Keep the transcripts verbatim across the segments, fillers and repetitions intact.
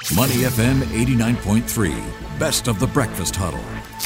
Money F M eighty-nine point three, best of the breakfast huddle.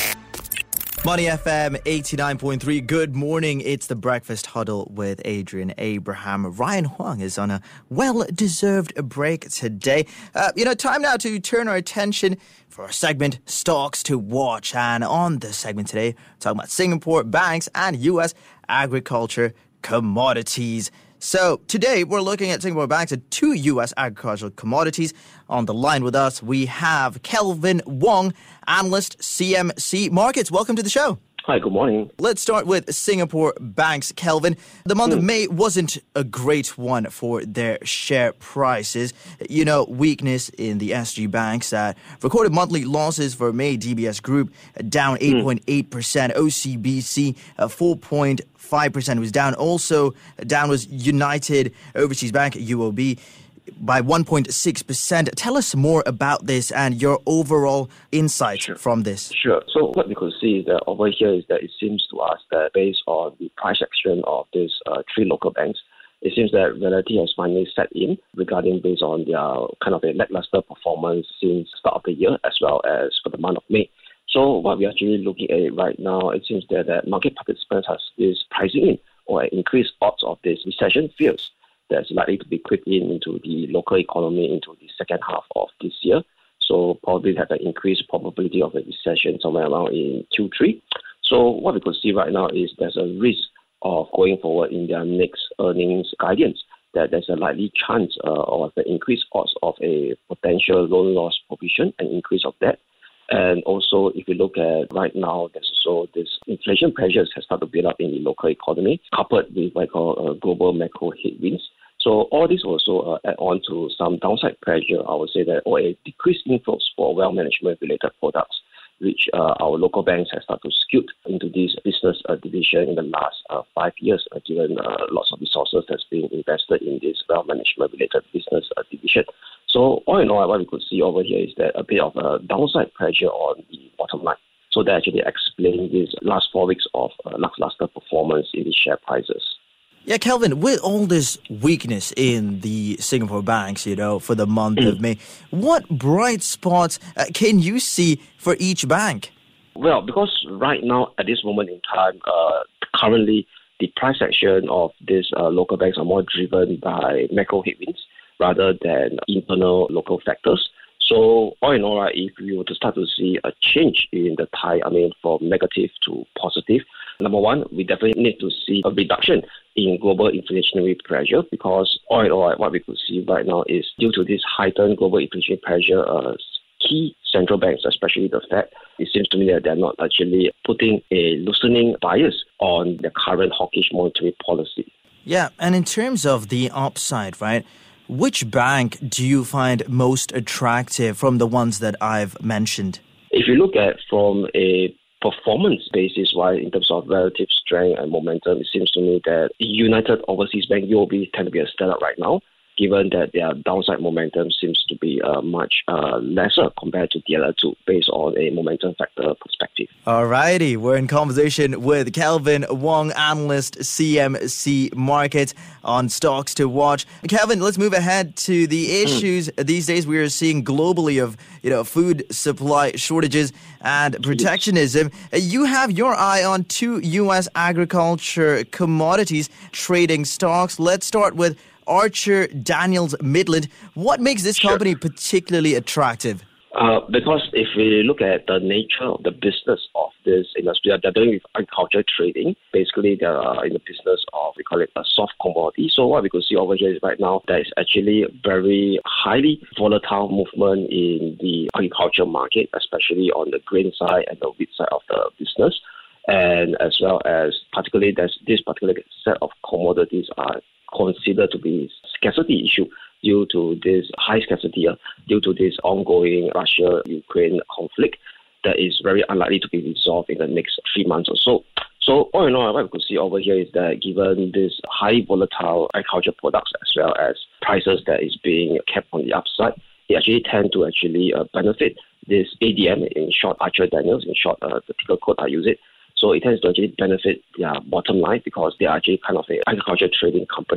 Money F M eighty-nine point three. Good morning. It's the Breakfast Huddle with Adrian Abraham. Ryan Huang is on a well-deserved break today. Uh, you know, time now to turn our attention for our segment, Stocks to Watch. And on this segment today, we're talking about Singapore banks and U S agriculture commodities. So today we're looking at Singapore banks and two U S agricultural commodities. On the line with us, we have Kelvin Wong, analyst, C M C Markets. Welcome to the show. Hi, good morning. Let's start with Singapore banks, Kelvin. The month mm. of May wasn't a great one for their share prices. You know, weakness in the S G banks that recorded monthly losses for May. D B S Group down eight point eight percent. Mm. O C B C uh, four point five percent was down. Also down was United Overseas Bank, U O B, by one point six percent. Tell us more about this and your overall insight sure. from this. Sure. So what we could see is that over here is that it seems to us that based on the price action of these uh, three local banks, it seems that reality has finally set in regarding based on their kind of a lackluster performance since the start of the year as well as for the month of May. So what we're actually looking at right now, it seems that, that market participants has, is pricing in or increased odds of this recession fears that's likely to be crept in into the local economy into the second half of this year. So probably have an increased probability of a recession somewhere around in Q three. So what we could see right now is there's a risk of going forward in their next earnings guidance that there's a likely chance uh, of the increased odds of a potential loan loss provision and increase of that. And also, if you look at right now, there's also this inflation pressures has started to build up in the local economy, coupled with what I call uh, global macro headwinds. So all this also uh, add on to some downside pressure, I would say that, or a decreased inflows for wealth management related products, which uh, our local banks have started to skew into this business uh, division in the last uh, five years, uh, given uh, lots of resources that's being invested in this wealth management related business uh, division. So all in all, what we could see over here is that a bit of a downside pressure on the bottom line. So that actually explains this last four weeks of uh, lackluster performance in the share prices. Yeah, Kelvin, with all this weakness in the Singapore banks, you know, for the month of May, what bright spots uh, can you see for each bank? Well, because right now, at this moment in time, uh, currently, the price action of these uh, local banks are more driven by macro headwinds rather than internal local factors. So all in all, right, if we were to start to see a change in the tide, I mean, from negative to positive, number one, we definitely need to see a reduction in global inflationary pressure because all in all, right, what we could see right now is due to this heightened global inflationary pressure, uh, key central banks, especially the Fed, it seems to me that they're not actually putting a loosening bias on the current hawkish monetary policy. Yeah, and in terms of the upside, right, which bank do you find most attractive from the ones that I've mentioned? If you look at from a performance basis, wise in terms of relative strength and momentum, it seems to me that United Overseas Bank, U O B, tend to be a standout right now, given that their downside momentum seems to be uh, much uh, lesser compared to the other two, based on a momentum factor perspective. Alrighty, we're in conversation with Kelvin Wong, analyst, C M C Markets, on Stocks to Watch. Kelvin, let's move ahead to the issues mm. these days we are seeing globally of, you know, food supply shortages and protectionism. You have your eye on two U S agriculture commodities trading stocks. Let's start with Archer Daniels Midland. What makes this sure. company particularly attractive? Uh, because if we look at the nature of the business of this industry, they're doing with agriculture trading. Basically, they're in the business of, we call it a soft commodity. So what we could see over here is right now, there is actually very highly volatile movement in the agriculture market, especially on the grain side and the wheat side of the business. And as well as particularly there's this particular set of commodities are considered to be scarcity issue due to this high scarcity, uh, due to this ongoing Russia-Ukraine conflict that is very unlikely to be resolved in the next three months or so. So all in all, what we could see over here is that given this high volatile agriculture products as well as prices that is being kept on the upside, they actually tend to actually uh, benefit this A D M, in short, Archer Daniels, in short, uh, the ticker code I use it. So it tends to actually benefit their bottom line because they are actually kind of an agriculture trading company.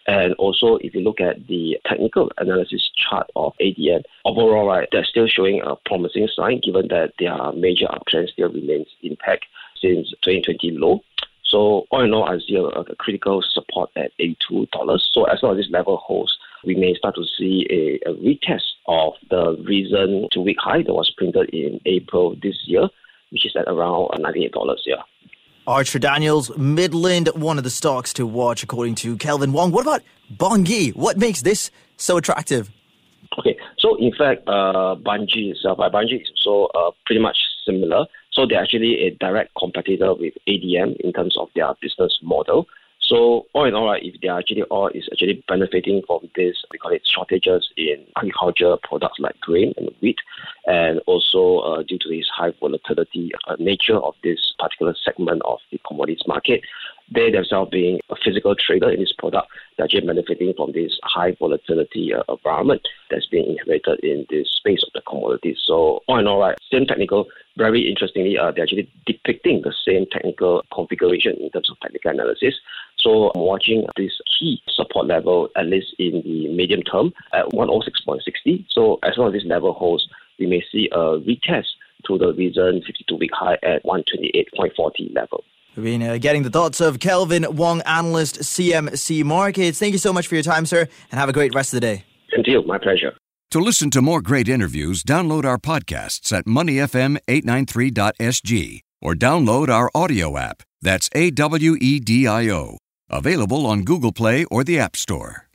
And also, if you look at the technical analysis chart of A D M, overall, right, they're still showing a promising sign given that their major uptrend still remains intact since twenty twenty low. So all in all, I see a, a critical support at eighty-two dollars. So as long as this level holds, we may start to see a, a retest of the recent two-week high that was printed in April this year, which is at around ninety-eight dollars. Yeah. Archer Daniels, Midland, one of the stocks to watch according to Kelvin Wong. What about Bunge? What makes this so attractive? Okay, so in fact, uh, Bunge itself, uh, Bunge is also uh, pretty much similar. So they're actually a direct competitor with A D M in terms of their business model. So all in all, right, if they are actually all is actually benefiting from this, we call it shortages in agriculture products like grain and wheat, and also uh, due to this high volatility uh, nature of this particular segment of the commodities market, they themselves being a physical trader in this product, they're actually benefiting from this high volatility uh, environment that's being inherited in this space of the commodities. So all in all, right, same technical, very interestingly, uh, they're actually depicting the same technical configuration in terms of technical analysis. So I'm watching this key support level, at least in the medium term, at one oh six point six zero. So as long as this level holds, we may see a retest to the recent fifty-two-week high at one twenty-eight point four zero level. We've been uh, getting the thoughts of Kelvin Wong, analyst, C M C Markets. Thank you so much for your time, sir, and have a great rest of the day. Thank you. My pleasure. To listen to more great interviews, download our podcasts at money f m eight ninety-three dot s g or download our audio app. That's A W E D I O. Available on Google Play or the App Store.